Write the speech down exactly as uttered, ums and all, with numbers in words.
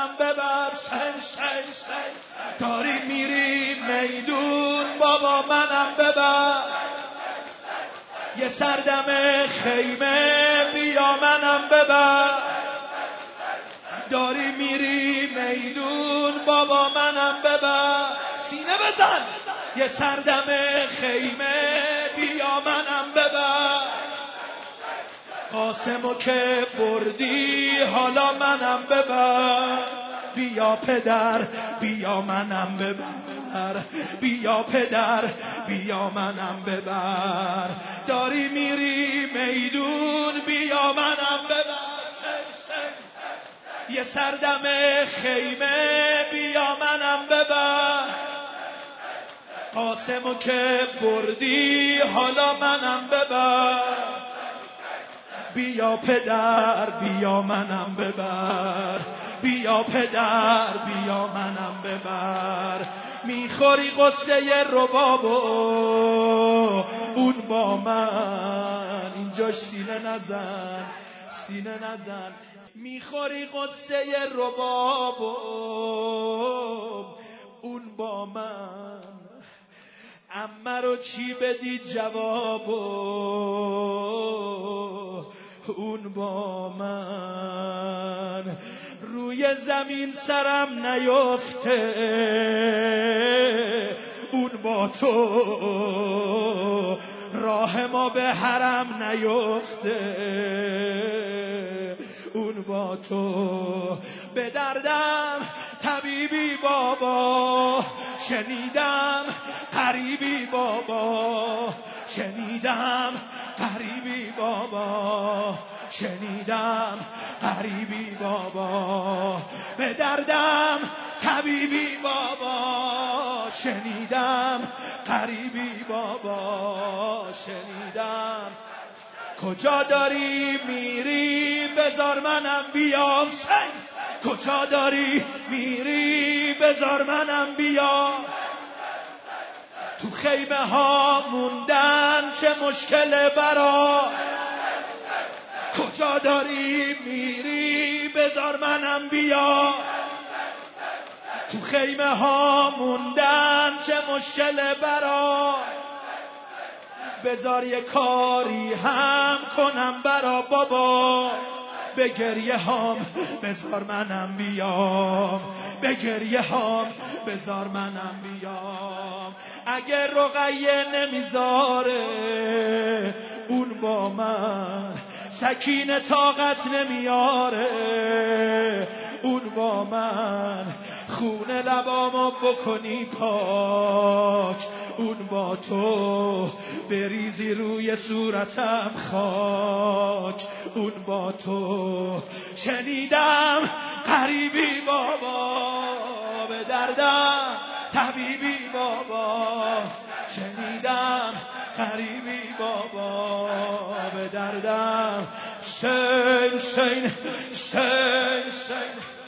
منم ببر. سین سین سین داری میری میدون بابا منم ببر. یه سردم خیمه بیا منم ببر. داری میری میدون بابا منم ببر. سینه بزن. یه سردم خیمه بیا منم ببر. قاسمو که بردی حالا منم ببر. بیا پدر بیا منم ببر. بیا پدر بیا منم ببر. داری میری میدون بیا منم ببر. یه سردم خیمه بیا منم ببر. قاسمو که بردی حالا منم ببر. بیا پدر بیا منم ببر. بیا پدر بیا منم ببر. میخوری قصه ربابو اون با من. اینجاش سینه نزن سینه نزن. میخوری قصه ربابو اون با من. عمه رو چی بدی جوابو اون با من. روی زمین سرم نیفته اون با تو. راه ما به حرم نیفته اون با تو. به دردم طبیبی بابا شنیدم قریبی بابا. شنیدم قریبی بابا. شنیدم قریبی بابا. به دردم طبیبی بابا. شنیدم قریبی بابا. شنیدم. کجا داری میری بذار منم بیام. کجا داری میری بذار منم بیام. تو خیمه ها موندن چه مشکل برا. کجا داری میری بذار منم بیام. تو خیمه ها موندن چه مشکل برا. بذار یه کاری هم کنم برا بابا. به گریه هام بذار منم بیام. به گریه هام بذار منم بیام. اگه رقیه نمیذاره اون با من. سکینه طاقت نمیاره اون با من. خون لبامو بکنی پاک اون با تو. بریزی روی صورتم خاک اون با تو. شنیدم قریبی بابا. به دردم طبیبی بابا. شنیدم قریبی بابا. به دردم. سین سین سین سین